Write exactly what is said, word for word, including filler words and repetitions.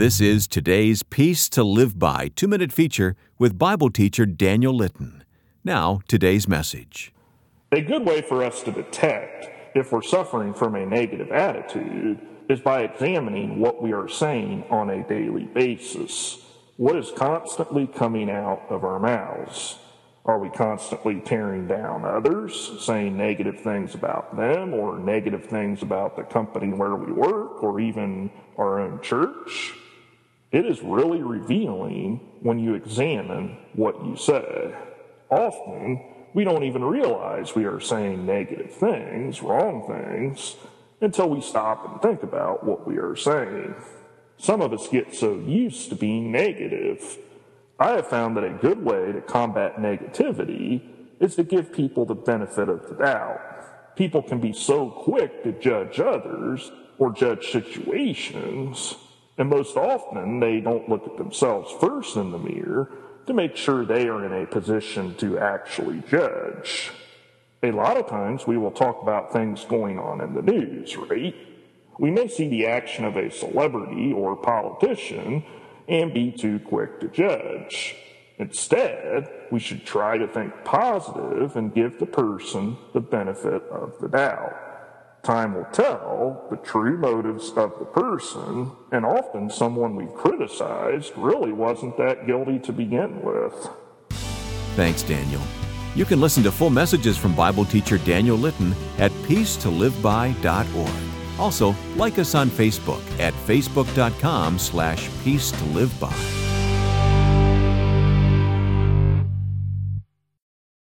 This is today's Peace to Live By two-minute feature with Bible teacher Daniel Litton. Now, today's message. A good way for us to detect if we're suffering from a negative attitude is by examining what we are saying on a daily basis. What is constantly coming out of our mouths? Are we constantly tearing down others, saying negative things about them, or negative things about the company where we work, or even our own church? It is really revealing when you examine what you say. Often, we don't even realize we are saying negative things, wrong things, until we stop and think about what we are saying. Some of us get so used to being negative. I have found that a good way to combat negativity is to give people the benefit of the doubt. People can be so quick to judge others or judge situations, and most often they don't look at themselves first in the mirror to make sure they are in a position to actually judge. A lot of times we will talk about things going on in the news, right? We may see the action of a celebrity or politician and be too quick to judge. Instead, we should try to think positive and give the person the benefit of the doubt. Time will tell the true motives of the person, and often someone we've criticized really wasn't that guilty to begin with. Thanks, Daniel. You can listen to full messages from Bible teacher Daniel Litton at peace to live by dot org. Also, like us on Facebook at facebook dot com slash peace to live by.